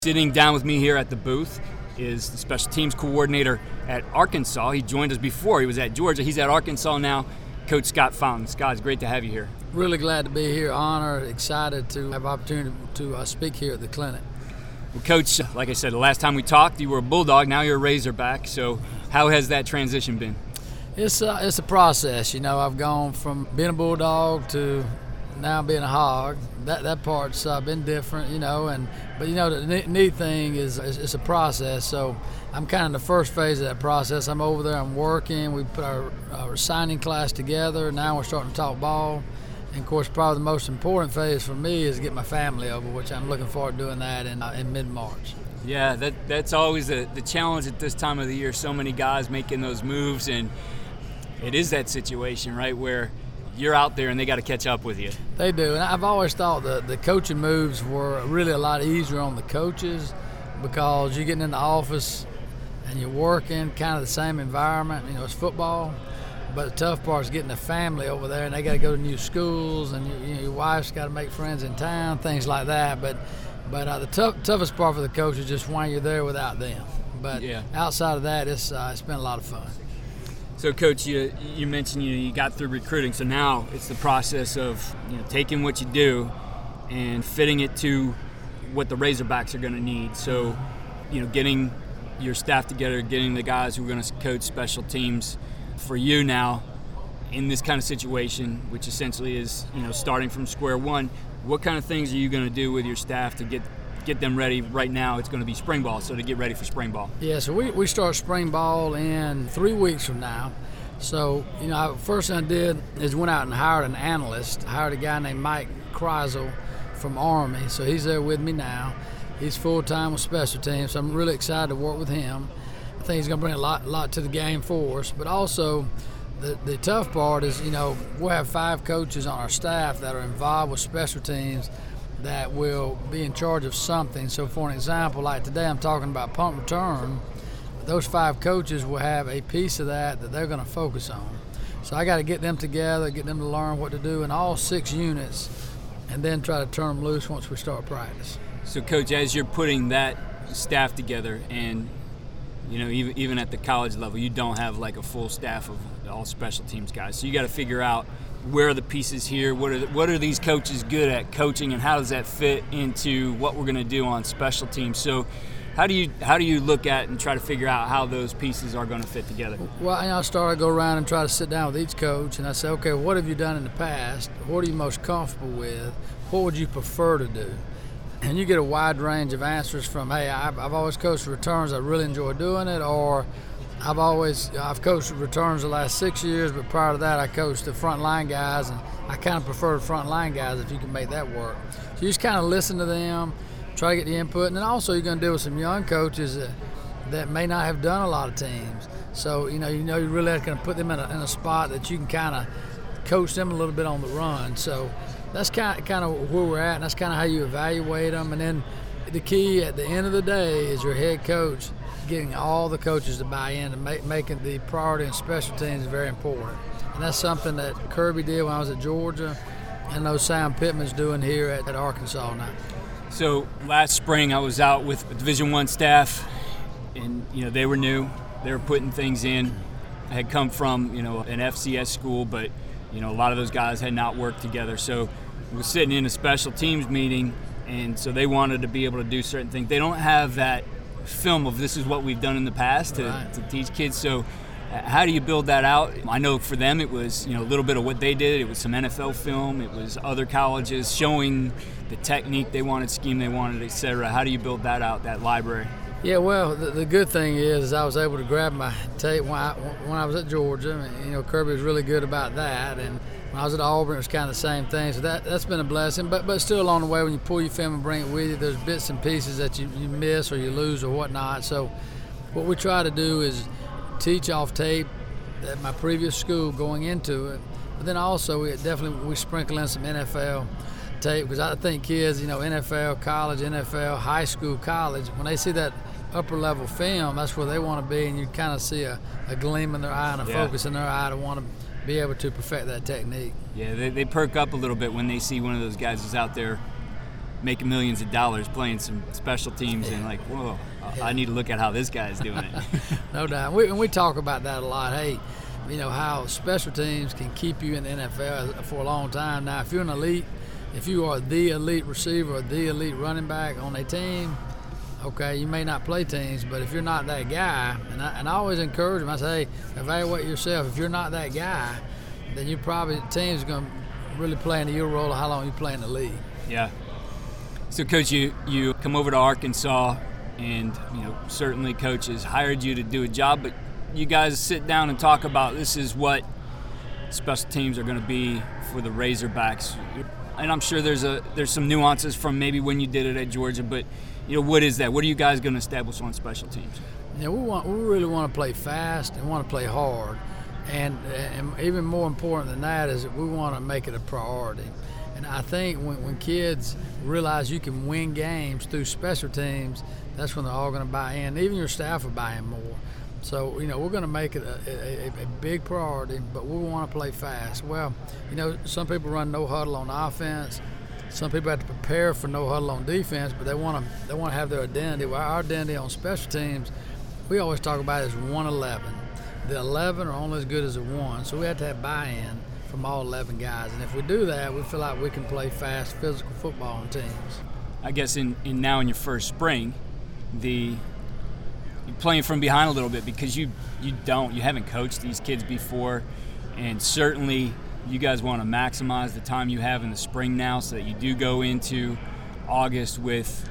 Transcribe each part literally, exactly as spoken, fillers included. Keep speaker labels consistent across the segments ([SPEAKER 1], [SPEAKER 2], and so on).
[SPEAKER 1] Sitting down with me here at the booth is the special teams coordinator at Arkansas. He joined us before. He was at Georgia. He's at Arkansas now. Coach Scott Fountain. Scott, it's great to have you here.
[SPEAKER 2] Really glad to be here. Honored, excited to have opportunity to uh, speak here at the clinic.
[SPEAKER 1] Well, Coach, like I said, the last time we talked, you were a Bulldog. Now you're a Razorback. So how has that transition been?
[SPEAKER 2] It's a, it's a process. You know, I've gone from being a Bulldog to now being a Hog. That that part's uh, been different, you know, and but you know the neat, neat thing is, is it's a process. So I'm kind of in the first phase of that process. I'm over there, I'm working. We put our, our signing class together. Now we're starting to talk ball. And of course, probably the most important phase for me is get my family over, which I'm looking forward to doing that in uh, in mid-March.
[SPEAKER 1] Yeah, that that's always the the challenge at this time of the year. So many guys making those moves, and it is that situation, right, where you're out there and they got to catch up with you.
[SPEAKER 2] They do, and I've always thought the, the coaching moves were really a lot easier on the coaches because you're getting in the office and you're working kind of the same environment. You know, it's football, but the tough part is getting the family over there, and they got to go to new schools, and you, you know, your wife's got to make friends in town, things like that. But but uh, the tough, toughest part for the coach is just when you're there without them. But yeah. Outside of that, it's uh, it's been a lot of fun.
[SPEAKER 1] So, Coach, you you mentioned you you got through recruiting, so now it's the process of you know taking what you do and fitting it to what the Razorbacks are going to need. So, you know, getting your staff together, getting the guys who are going to coach special teams for you now in this kind of situation, which essentially is you know starting from square one. What kind of things are you going to do with your staff to get get them ready? Right now it's going to be spring ball, so to get ready for spring ball.
[SPEAKER 2] Yeah, so we, we start spring ball in three weeks from now. So, you know, first thing I did is went out and hired an analyst, hired a guy named Mike Kreisel from Army. So he's there with me now. He's full-time with special teams, so I'm really excited to work with him. I think he's going to bring a lot, lot to the game for us. But also, the, the tough part is, you know, we'll have five coaches on our staff that are involved with special teams that will be in charge of something. So for an example, like today I'm talking about punt return, those five coaches will have a piece of that that they're going to focus on. So I got to get them together, get them to learn what to do in all six units, and then try to turn them loose once we start practice.
[SPEAKER 1] So Coach, as you're putting that staff together, and you know even, even at the college level, you don't have like a full staff of all special teams guys. So you got to figure out where are the pieces here, what are the, what are these coaches good at coaching, and how does that fit into what we're going to do on special teams? So how do you how do you look at and try to figure out how those pieces are going to fit together?
[SPEAKER 2] Well, you know, I start to go around and try to sit down with each coach, and I say, okay, what have you done in the past? What are you most comfortable with? What would you prefer to do? And you get a wide range of answers from, hey, I've, I've always coached returns, I really enjoy doing it, or I've always I've coached returns the last six years, but prior to that I coached the front line guys, and I kind of prefer the front line guys if you can make that work. So you just kind of listen to them, try to get the input, and then also you're going to deal with some young coaches that, that may not have done a lot of teams. So you know you know you really have to put them in a, in a spot that you can kind of coach them a little bit on the run. So that's kind of, kind of where we're at, and that's kind of how you evaluate them. And then the key at the end of the day is your head coach getting all the coaches to buy in and make, making the priority in special teams very important. And that's something that Kirby did when I was at Georgia, and those Sam Pittman's doing here at, at Arkansas now.
[SPEAKER 1] So last spring I was out with Division One staff, and you know they were new, they were putting things in. I had come from you know an F C S school, but you know a lot of those guys had not worked together. So we were sitting in a special teams meeting, and so they wanted to be able to do certain things. They don't have that film of this is what we've done in the past to,
[SPEAKER 2] right.
[SPEAKER 1] to teach kids. So how do you build that out? I know for them it was you know a little bit of what they did. It was some N F L film. It was other colleges showing the technique they wanted, scheme they wanted, et cetera. How do you build that out, that library?
[SPEAKER 2] Yeah, well, the, the good thing is, is I was able to grab my tape when I, when I was at Georgia. You know, Kirby was really good about that, and when I was at Auburn, it was kind of the same thing. So that, that's been a blessing. But but still along the way, when you pull your film and bring it with you, there's bits and pieces that you, you miss or you lose or whatnot. So what we try to do is teach off tape at my previous school going into it. But then also we definitely we sprinkle in some N F L tape, because I think kids, you know, N F L, college, N F L, high school, college, when they see that upper level film, that's where they want to be, and you kind of see a, a gleam in their eye and a
[SPEAKER 1] yeah.
[SPEAKER 2] focus in their eye to want to be able to perfect that technique.
[SPEAKER 1] Yeah, they, they perk up a little bit when they see one of those guys is out there making millions of dollars playing some special teams, and like, whoa, I need to look at how this guy's doing it.
[SPEAKER 2] No doubt. We, and we talk about that a lot. Hey, you know, how special teams can keep you in the N F L for a long time. Now, if you're an elite, if you are the elite receiver or the elite running back on a team, okay, you may not play teams, but if you're not that guy, and I, and I always encourage them, I say, hey, evaluate yourself. If you're not that guy, then you probably, the team's going to really play into your role of how long you play in the league.
[SPEAKER 1] Yeah. So, Coach, you, you come over to Arkansas, and, you know, certainly Coach has hired you to do a job, but you guys sit down and talk about this is what special teams are going to be for the Razorbacks. And I'm sure there's a there's some nuances from maybe when you did it at Georgia, but, you know, what is that? What are you guys going to establish on special teams?
[SPEAKER 2] Yeah, we want we really want to play fast and want to play hard. And, and even more important than that is that we want to make it a priority. And I think when, when kids realize you can win games through special teams, that's when they're all going to buy in. Even your staff will buy in more. So, you know, we're going to make it a, a, a big priority, but we want to play fast. Well, you know, some people run no huddle on offense. Some people have to prepare for no huddle on defense, but they want to they want to have their identity. Well, our identity on special teams, we always talk about is one eleven. The eleven are only as good as the one, so we have to have buy-in from all eleven guys. And if we do that, we feel like we can play fast, physical football on teams.
[SPEAKER 1] I guess in, in now in your first spring, the you're playing from behind a little bit because you you don't you haven't coached these kids before, and certainly you guys want to maximize the time you have in the spring now so that you do go into August with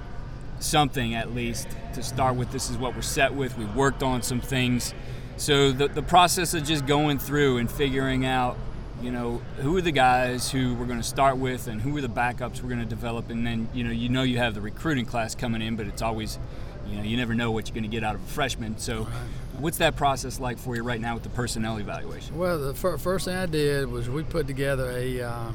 [SPEAKER 1] something at least to start with. This is what we're set with. We worked on some things. So the the process of just going through and figuring out, you know, who are the guys who we're going to start with and who are the backups we're going to develop, and then, you know, you know you have the recruiting class coming in, but it's always, you know, you never know what you're going to get out of a freshman. So right. What's that process like for you right now with the personnel evaluation?
[SPEAKER 2] Well, the fir- first thing I did was we put together a uh,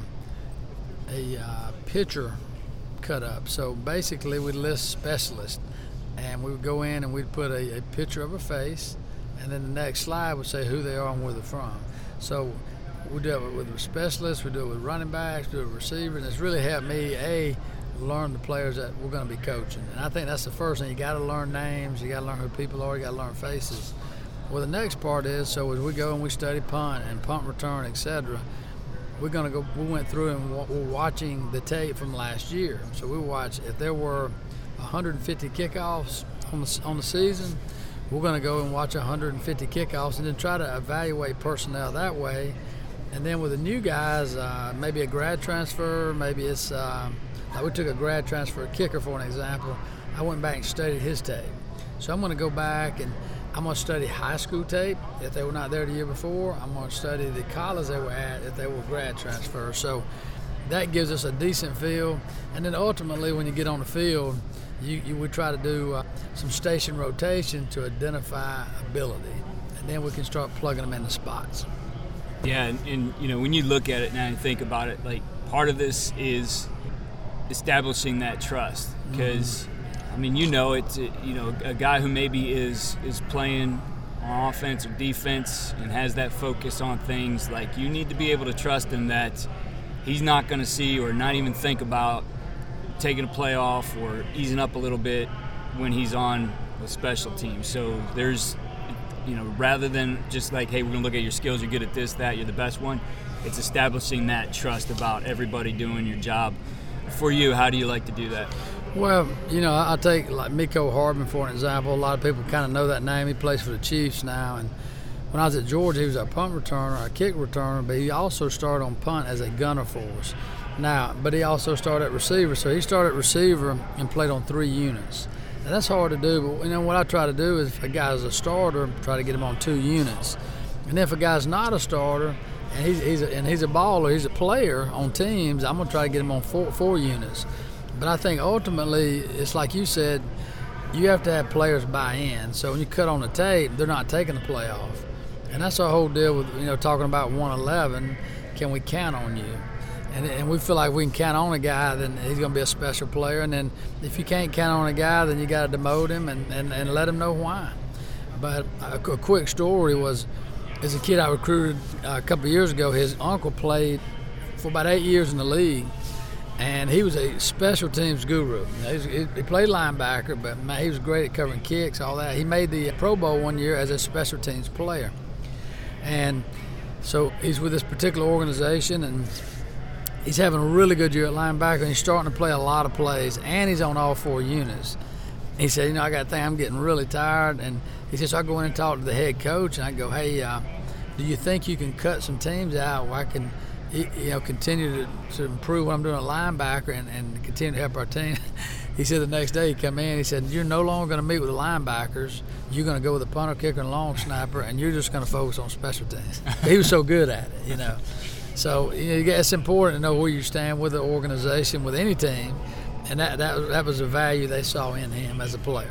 [SPEAKER 2] a uh, picture cut up. So basically we list specialists, and we would go in and we'd put a, a picture of a face, and then the next slide would say who they are and where they're from. So we do it with specialists, we do it with running backs, we do it with receivers, and it's really helped me, A, learn the players that we're going to be coaching. And I think that's the first thing. You got to learn names, you got to learn who people are, you got to learn faces. Well, the next part is, so as we go and we study punt and punt return, et cetera, we're going to go, we went through and we're watching the tape from last year. So we watch, if there were one hundred fifty kickoffs on the, on the season, we're going to go and watch one hundred fifty kickoffs and then try to evaluate personnel that way. And then with the new guys, uh, maybe a grad transfer, maybe it's, uh, like we took a grad transfer kicker for an example. I went back and studied his tape. So I'm going to go back and I'm going to study high school tape if they were not there the year before. I'm going to study the college they were at if they were grad transfers. So that gives us a decent feel. And then ultimately when you get on the field, you, you would try to do uh, some station rotation to identify ability. And then we can start plugging them in the spots.
[SPEAKER 1] Yeah, and, and you know, when you look at it now and think about it, like part of this is establishing that trust, because mm-hmm. I mean, you know, it's you know a guy who maybe is is playing on offense or defense and has that focus on things, like you need to be able to trust him that he's not going to see or not even think about taking a play off or easing up a little bit when he's on a special team. So there's, you know, rather than just like, hey, we're going to look at your skills, you're good at this, that, you're the best one, it's establishing that trust about everybody doing your job. For you, how do you like to do that?
[SPEAKER 2] Well, you know, I'll take like Miko Hardman for an example. A lot of people kind of know that name. He plays for the Chiefs now. And when I was at Georgia, he was a punt returner, a kick returner, but he also started on punt as a gunner for us. Now, but he also started at receiver. So he started at receiver and played on three units. Now, that's hard to do, but you know what I try to do is if a guy's a starter, try to get him on two units. And if a guy's not a starter and he's, he's a, and he's a baller, he's a player on teams, I'm gonna try to get him on four, four units. But I think ultimately, it's like you said, you have to have players buy in. So when you cut on the tape, they're not taking the play off. And that's our whole deal with, you know, talking about one eleven, can we count on you? And, and we feel like we can count on a guy, then he's going to be a special player. And then if you can't count on a guy, then you got to demote him and, and, and let him know why. But a, a quick story was, as a kid I recruited a couple of years ago, his uncle played for about eight years in the league. And he was a special teams guru. He, was, he played linebacker, but man, he was great at covering kicks, all that. He made the Pro Bowl one year as a special teams player. And so he's with this particular organization, and he's having a really good year at linebacker, and he's starting to play a lot of plays, and he's on all four units. He said, you know, I got to think I'm getting really tired. And he says, so I go in and talk to the head coach, and I go, hey, uh, do you think you can cut some teams out where I can, you know, continue to, to improve what I'm doing at linebacker and, and continue to help our team? He said the next day he come in, he said, you're no longer going to meet with the linebackers. You're going to go with the punter, kicker, and long snapper, and you're just going to focus on special teams. He was so good at it, you know. So, you know, it's important to know where you stand with the organization, with any team, and that, that, that was a value they saw in him as a player.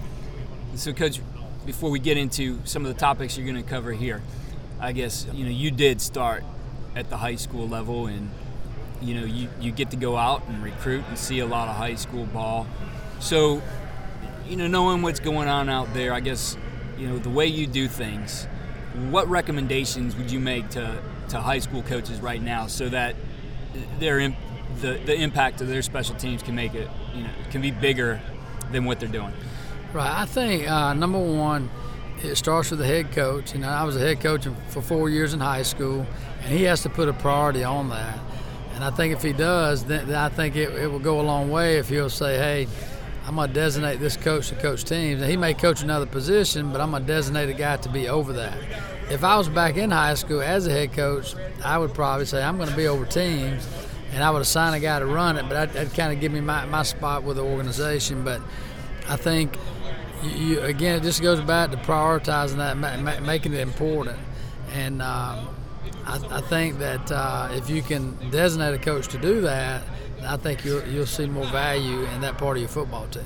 [SPEAKER 1] So, Coach, before we get into some of the topics you're going to cover here, I guess, you know, you did start at the high school level, and you know you, you get to go out and recruit and see a lot of high school ball. So, you know, knowing what's going on out there, I guess, you know, the way you do things, what recommendations would you make to, to high school coaches right now so that their imp, the the impact of their special teams can make it, you know, can be bigger than what they're doing?
[SPEAKER 2] Right. I think uh, number one, it starts with the head coach. You know, I was a head coach for four years in high school, and he has to put a priority on that. And I think if he does, then, then I think it, it will go a long way if he'll say, hey, I'm going to designate this coach to coach teams. And he may coach another position, but I'm going to designate a guy to be over that. If I was back in high school as a head coach, I would probably say I'm going to be over teams, and I would assign a guy to run it, but I'd, that'd kind of give me my, my spot with the organization. But I think, you, you, again, it just goes back to prioritizing that, ma- ma- making it important. And um, I, I think that uh, if you can designate a coach to do that, I think you'll, you'll see more value in that part of your football team.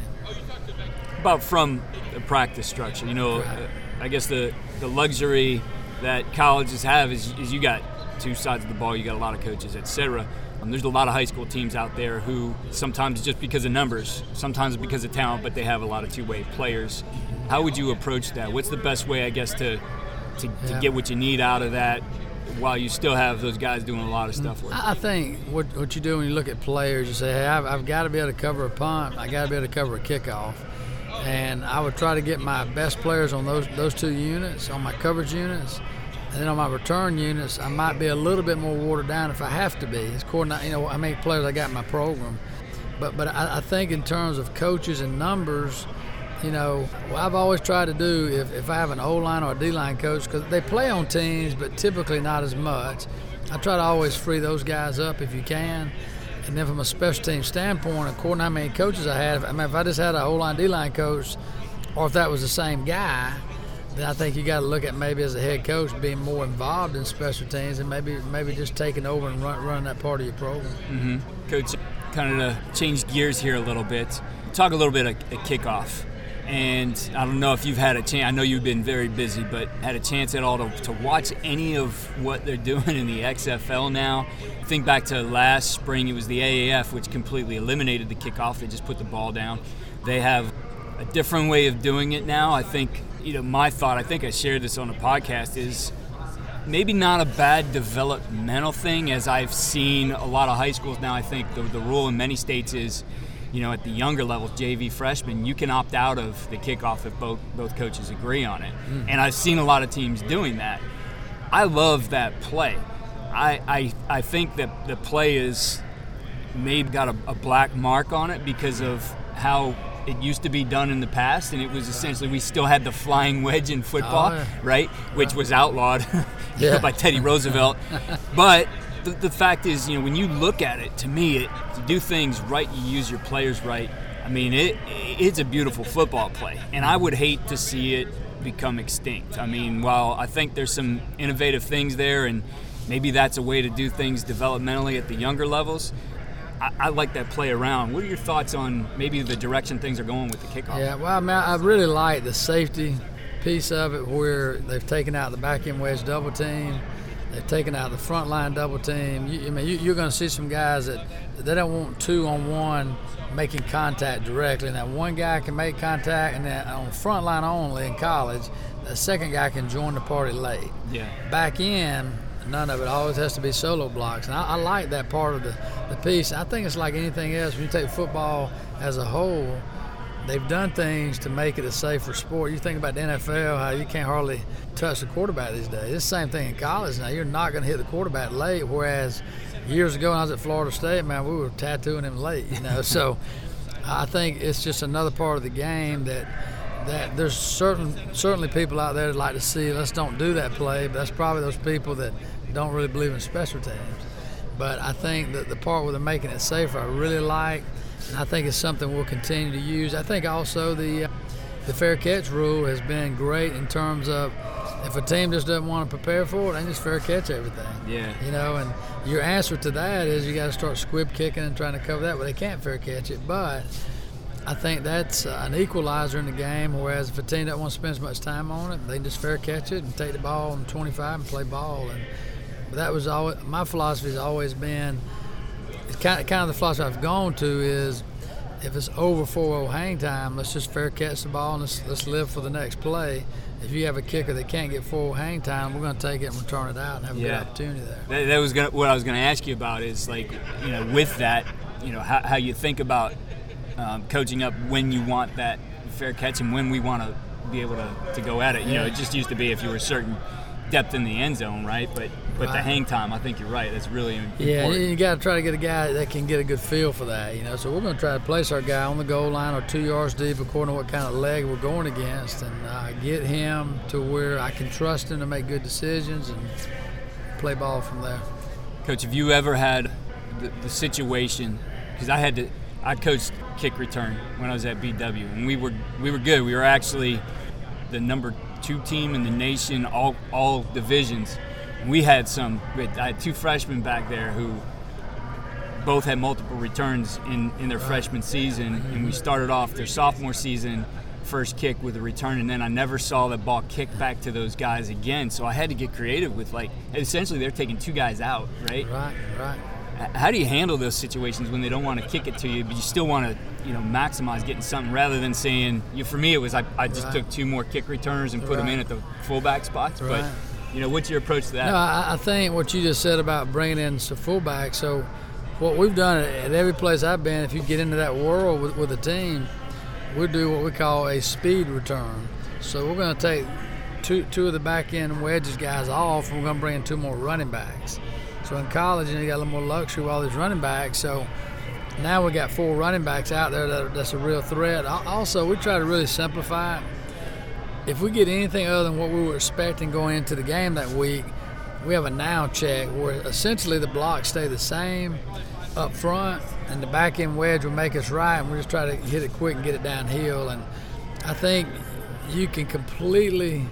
[SPEAKER 1] About from the practice structure, you know, right. I guess the, the luxury that colleges have is, is you got two sides of the ball, you got a lot of coaches, et cetera. Um, there's a lot of high school teams out there who sometimes just because of numbers, sometimes because of talent, but they have a lot of two-way players. How would you approach that? What's the best way, I guess, to to, yeah. to get what you need out of that while you still have those guys doing a lot of stuff with?
[SPEAKER 2] I think what what you do when you look at players, you say, hey, I've, I've got to be able to cover a punt. I got to be able to cover a kickoff. And I would try to get my best players on those those two units, on my coverage units. And then on my return units, I might be a little bit more watered down if I have to be. It's coordinate, you know, how many players I got in my program. But but I, I think in terms of coaches and numbers, you know, what I've always tried to do, if, if I have an O-line or a D-line coach, because they play on teams, but typically not as much, I try to always free those guys up if you can. And then from a special team standpoint, according to how many coaches I had, I mean, if I just had an O-line, D-line coach, or if that was the same guy, then I think you got to look at maybe as a head coach being more involved in special teams and maybe maybe just taking over and run, running that part of your program.
[SPEAKER 1] Mm-hmm. Coach, kind of to change gears here a little bit, talk a little bit of a kickoff. And I don't know if you've had a chance, I know you've been very busy, but had a chance at all to, to watch any of what they're doing in the X F L now. Think back to last spring, it was the A A F, which completely eliminated the kickoff. They just put the ball down. They have a different way of doing it now. I think, you know, my thought, I think I shared this on a podcast, is maybe not a bad developmental thing, as I've seen a lot of high schools now. I think the, the rule in many states is, you know, at the younger levels, J V freshmen, you can opt out of the kickoff if both both coaches agree on it. Mm. And I've seen a lot of teams doing that. I love that play. I I, I think that the play is maybe got a, a black mark on it because of how it used to be done in the past, and it was essentially, we still had the flying wedge in football, oh, yeah. right, which was outlawed yeah. by Teddy Roosevelt. But the, the fact is, you know, when you look at it, to me, it, to do things right, you use your players right. I mean, it it's a beautiful football play, and I would hate to see it become extinct. I mean, while I think there's some innovative things there, and maybe that's a way to do things developmentally at the younger levels, I, I like that play around. What are your thoughts on maybe the direction things are going with the kickoff?
[SPEAKER 2] Yeah, well, I mean, I really like the safety piece of it, where they've taken out the back end wedge double team. They've taken out the front line double team. You, I mean, you, you're going to see some guys that they don't want two on one making contact directly. Now, one guy can make contact, and then on front line only in college, the second guy can join the party late.
[SPEAKER 1] Yeah.
[SPEAKER 2] Back in, None of it always has to be solo blocks. And I, I like that part of the, the piece. I think it's like anything else. When you take football as a whole, they've done things to make it a safer sport. You think about the N F L, how you can't hardly touch the quarterback these days. It's the same thing in college now. You're not going to hit the quarterback late, whereas years ago when I was at Florida State, man, we were tattooing him late, you know. So I think it's just another part of the game that that there's certain certainly people out there that like to see, let's don't do that play, but that's probably those people that don't really believe in special teams. But I think that the part where they're making it safer, I really like. And I think it's something we'll continue to use. I think also the uh, the fair catch rule has been great in terms of if a team just doesn't want to prepare for it, they just fair catch everything.
[SPEAKER 1] Yeah.
[SPEAKER 2] You know, and your answer to that is you got to start squib kicking and trying to cover that, but they can't fair catch it. But I think that's uh, an equalizer in the game, whereas if a team doesn't want to spend as much time on it, they just fair catch it and take the ball on twenty-five and play ball. And but that was always my philosophy has always been. It's kind of, kind of the philosophy I've gone to is if it's over four oh hang time, let's just fair catch the ball and let's, let's live for the next play. If you have a kicker that can't get full hang time, we're going to take it and return it out and have a
[SPEAKER 1] yeah.
[SPEAKER 2] good opportunity there.
[SPEAKER 1] That, that was gonna, what I was going to ask you about is, like, you know, with that, you know, how, how you think about um, coaching up when you want that fair catch and when we want to be able to, to go at it. You
[SPEAKER 2] yeah.
[SPEAKER 1] know, it just used to be if you were certain depth in the end zone, right? But but
[SPEAKER 2] right.
[SPEAKER 1] the hang time, I think you're right. That's really important.
[SPEAKER 2] Yeah, you got to try to get a guy that can get a good feel for that, you know. So we're going to try to place our guy on the goal line or two yards deep according to what kind of leg we're going against and uh, get him to where I can trust him to make good decisions and play ball from there.
[SPEAKER 1] Coach, have you ever had the, the situation, because I had to, I coached kick return when I was at B W, and we were we were good. We were actually the number two team in the nation, all all divisions. We had some. I had two freshmen back there who both had multiple returns in, in their freshman season, and we started off their sophomore season first kick with a return, and then I never saw that ball kick back to those guys again. So I had to get creative with, like, essentially they're taking two guys out, right?
[SPEAKER 2] Right, right.
[SPEAKER 1] How do you handle those situations when they don't want to kick it to you, but you still want to, you know, maximize getting something rather than saying, you know, for me it was I, I just
[SPEAKER 2] right.
[SPEAKER 1] took two more kick returners and put right. them in at the fullback spots.
[SPEAKER 2] Right.
[SPEAKER 1] But, you know, what's your approach to that?
[SPEAKER 2] No, I, I think what you just said about bringing in some fullback. So what we've done at every place I've been, if you get into that world with, with a team, we do what we call a speed return. So we're going to take two two of the back end wedges guys off, and we're going to bring in two more running backs. So in college, you know, you got a little more luxury with all these running backs. So now we got four running backs out there that, that's a real threat. Also, we try to really simplify it. If we get anything other than what we were expecting going into the game that week, we have a now check where essentially the blocks stay the same up front and the back end wedge will make us right, and we just try to hit it quick and get it downhill. And I think you can completely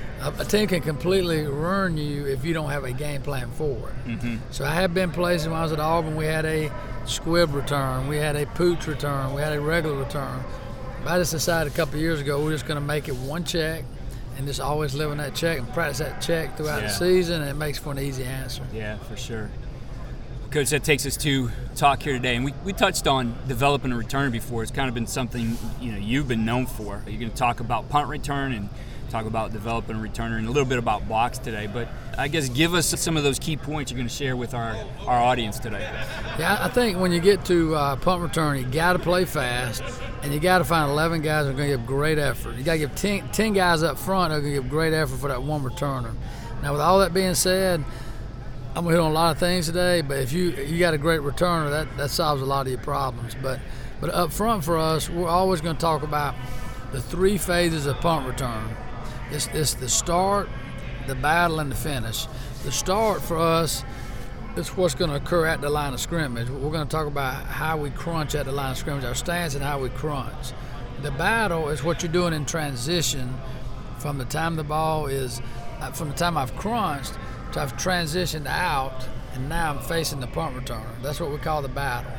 [SPEAKER 2] a team can completely ruin you if you don't have a game plan for it. Mm-hmm. So I have been places when I was at Auburn, we had a squib return, we had a pooch return, we had a regular return. But I just decided a couple of years ago we're just going to make it one check and just always live on that check and practice that check throughout
[SPEAKER 1] yeah.
[SPEAKER 2] the season, and it makes for an easy answer.
[SPEAKER 1] Yeah, for sure. Coach, that takes us to talk here today, and we, we touched on developing a return before. It's kind of been something, you know, you've been known for. You're going to talk about punt return and talk about developing a returner and a little bit about blocks today, but I guess give us some of those key points you're going to share with our, our audience today.
[SPEAKER 2] Yeah, I think when you get to uh, punt return, you got to play fast, and you got to find eleven guys that are going to give great effort. You got to give ten, ten guys up front that are going to give great effort for that one returner. Now, with all that being said, I'm going to hit on a lot of things today, but if you you got a great returner, that, that solves a lot of your problems. But but up front for us, we're always going to talk about the three phases of punt return. It's, it's the start, the battle, and the finish. The start for us is what's going to occur at the line of scrimmage. We're going to talk about how we crunch at the line of scrimmage, our stance and how we crunch. The battle is what you're doing in transition from the time the ball is, from the time I've crunched to I've transitioned out, and now I'm facing the punt returner. That's what we call the battle.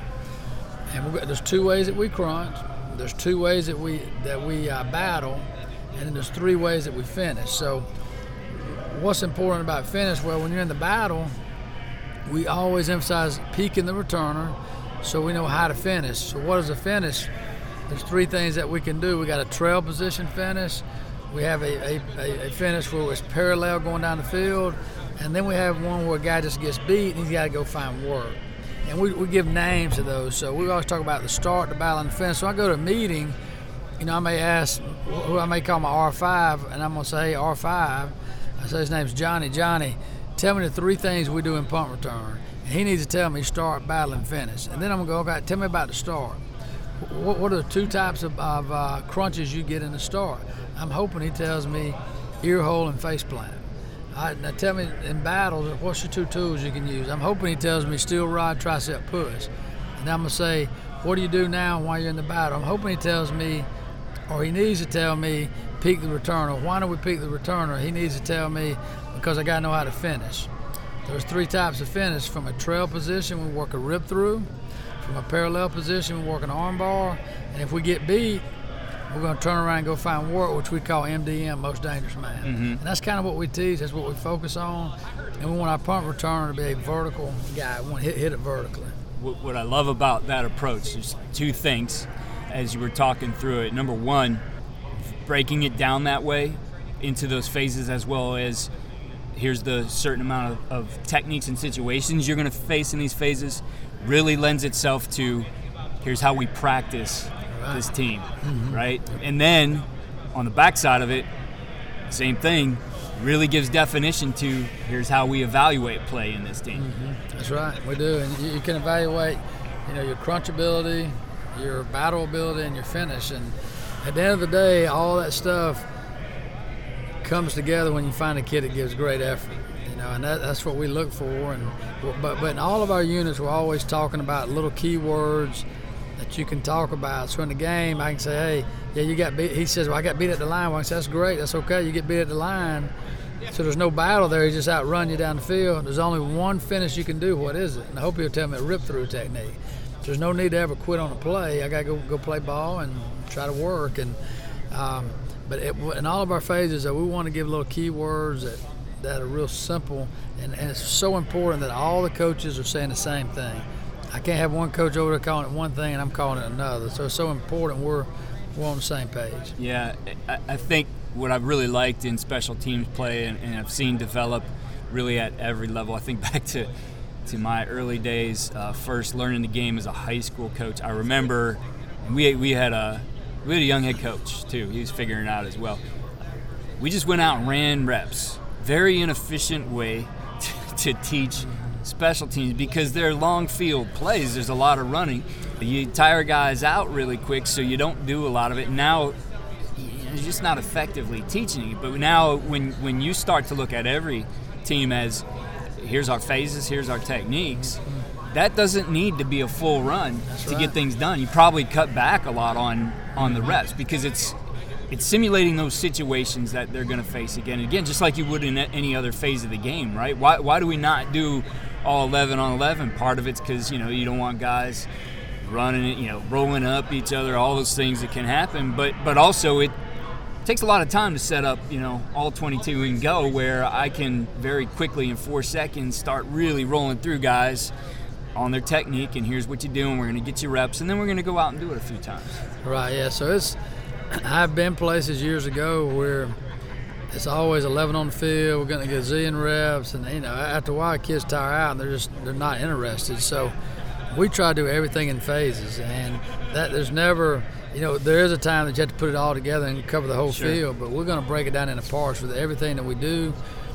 [SPEAKER 2] And we're, there's two ways that we crunch. There's two ways that we that we uh, battle. And then there's three ways that we finish. So what's important about finish? Well, when you're in the battle, we always emphasize peaking the returner so we know how to finish. So what is a finish? There's three things that we can do. We got a trail position finish. We have a, a, a finish where it's parallel going down the field. And then we have one where a guy just gets beat and he's got to go find work. And we, we give names to those. So we always talk about the start, the battle, and the finish. So I go to a meeting, you know, I may ask who I may call my R five, and I'm going to say, hey, R five. I say his name's Johnny. Johnny, tell me the three things we do in punt return. And he needs to tell me start, battle, and finish. And then I'm going to go, okay, tell me about the start. What, what are the two types of, of uh, crunches you get in the start? I'm hoping he tells me ear hole and face plant. All right, now tell me in battles, what's your two tools you can use? I'm hoping he tells me steel rod, tricep push. And I'm going to say, what do you do now while you're in the battle? I'm hoping he tells me, or he needs to tell me, peek the returner. Why don't we peek the returner? He needs to tell me because I got to know how to finish. There's three types of finish. From a trail position, we work a rip through. From a parallel position, we work an arm bar. And if we get beat, we're going to turn around and go find work, which we call M D M, most dangerous man. Mm-hmm. And that's kind of what we teach. That's what we focus on. And we want our punt returner to be a vertical guy. We want to hit, hit it vertically.
[SPEAKER 1] What I love about that approach is two things as you were talking through it. Number one, breaking it down that way into those phases, as well as here's the certain amount of, of techniques and situations you're going to face in these phases, really lends itself to here's how we practice right. this team, mm-hmm. right? And then on the backside of it, same thing, really gives definition to here's how we evaluate play in this team.
[SPEAKER 2] Mm-hmm. That's right, we do. And you, you can evaluate, you know, your crunch ability, your battle ability, and your finish. And at the end of the day, all that stuff comes together when you find a kid that gives great effort. You know, and that, that's what we look for. And but but in all of our units, we're always talking about little keywords that you can talk about. So in the game, I can say, hey, yeah, you got beat. He says, well, I got beat at the line. Well, I say, that's great. That's okay. You get beat at the line. So there's no battle there. He just outrun you down the field. There's only one finish you can do. What is it? And I hope he'll tell me a rip-through technique. There's no need to ever quit on a play. I got to go go play ball and try to work. And um, but it, in all of our phases, uh, we want to give little keywords that, that are real simple. And, and it's so important that all the coaches are saying the same thing. I can't have one coach over there calling it one thing and I'm calling it another. So it's so important we're we're on the same page.
[SPEAKER 1] Yeah, I, I think what I've really liked in special teams play and, and I've seen develop really at every level. I think back to to my early days, uh, first learning the game as a high school coach. I remember we we had a we had a young head coach too. He was figuring it out as well. We just went out and ran reps. Very inefficient way to, to teach special teams because they're long field plays. There's a lot of running. You tire guys out really quick, so you don't do a lot of it. Now you're just not effectively teaching it. But now when when you start to look at every team as here's our phases, here's our techniques, that doesn't need to be a full run
[SPEAKER 2] That's
[SPEAKER 1] to
[SPEAKER 2] right.
[SPEAKER 1] get things done. You probably cut back a lot on on the reps because it's it's simulating those situations that they're going to face again and again, just like you would in any other phase of the game, right? Why why do we not do all eleven on eleven? Part of it's because, you know, you don't want guys running it, you know, rolling up each other, all those things that can happen. But but also it takes a lot of time to set up, you know, all twenty-two and go, where I can very quickly in four seconds start really rolling through guys on their technique, and here's what you do, and we're going to get you reps, and then we're going to go out and do it a few times.
[SPEAKER 2] Right, yeah. So it's I've been places years ago where it's always eleven on the field, we're going to get a zillion reps, and, you know, after a while kids tire out and they're just they're not interested. So we try to do everything in phases, and that there's never, you know, there is a time that you have to put it all together and cover the whole
[SPEAKER 1] Sure.
[SPEAKER 2] field, but we're going to break it down into parts with everything that we do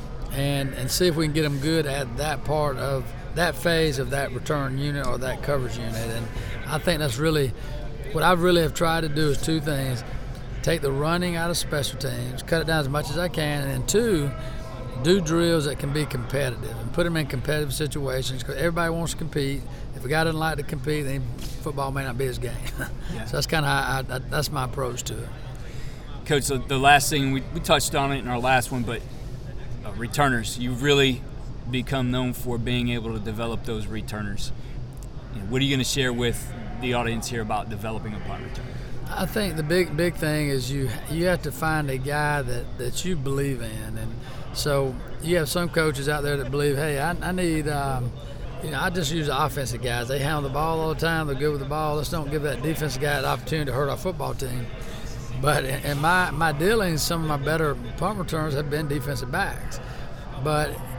[SPEAKER 2] and and see if we can get them good at that part of that phase of that return unit or that coverage unit. And I think that's really what I really have tried to do is two things: take the running out of special teams, cut it down as much as I can, and then two, do drills that can be competitive and put them in competitive situations, because everybody wants to compete. If a guy doesn't like to compete, then football may not be his game.
[SPEAKER 1] Yeah.
[SPEAKER 2] So that's kind of how I, I, that's my approach to it.
[SPEAKER 1] Coach, so the last thing, we, we touched on it in our last one, but uh, returners, you've really become known for being able to develop those returners. You know, what are you going to share with the audience here about developing a punt returner?
[SPEAKER 2] I think the big big thing is you you have to find a guy that, that you believe in. And so you have some coaches out there that believe, hey, I, I need, um, you know, I just use the offensive guys. They handle the ball all the time. They're good with the ball. Let's don't give that defensive guy the opportunity to hurt our football team. But in, in my, my dealings, some of my better punt returners have been defensive backs. But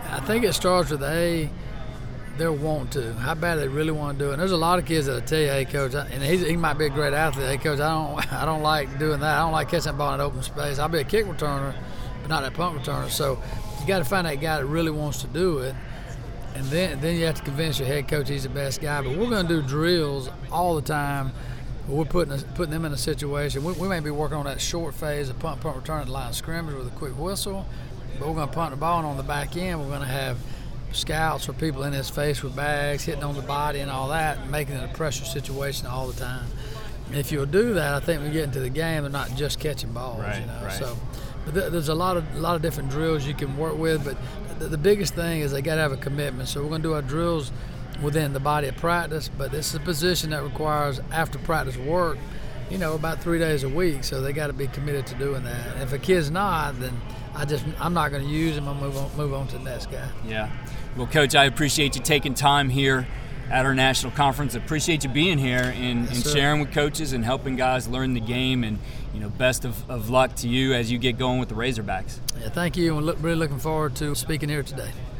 [SPEAKER 2] I think it starts with A, they'll want to, how bad they really want to do it. And there's a lot of kids that'll tell you, hey, coach, and he's, he might be a great athlete. Hey, coach, I don't, I don't like doing that. I don't like catching that ball in open space. I'll be a kick returner, but not a punt returner. So you got to find that guy that really wants to do it, and then then you have to convince your head coach he's the best guy. But we're going to do drills all the time. We're putting a, putting them in a situation. We, we may be working on that short phase of punt, punt return at the line of scrimmage with a quick whistle, but we're going to punt the ball, and on the back end we're going to have scouts or people in his face with bags, hitting on the body and all that, making it a pressure situation all the time. And if you'll do that, I think when we get into the game, they're not just catching balls.
[SPEAKER 1] Right,
[SPEAKER 2] you know.
[SPEAKER 1] right.
[SPEAKER 2] So, but th- there's a lot of a lot of different drills you can work with. But th- the biggest thing is they got to have a commitment. So we're going to do our drills within the body of practice, but this is a position that requires after practice work. You know, about three days a week. So they got to be committed to doing that. And if a kid's not, then I just I'm not going to use him. I'll move on move on to the next guy.
[SPEAKER 1] Yeah. Well, Coach, I appreciate you taking time here at our national conference. I appreciate you being here and,
[SPEAKER 2] Yes,
[SPEAKER 1] and
[SPEAKER 2] sir.
[SPEAKER 1] sharing with coaches and helping guys learn the game. And, you know, best of, of luck to you as you get going with the Razorbacks.
[SPEAKER 2] Yeah, thank you, and look, really looking forward to speaking here today.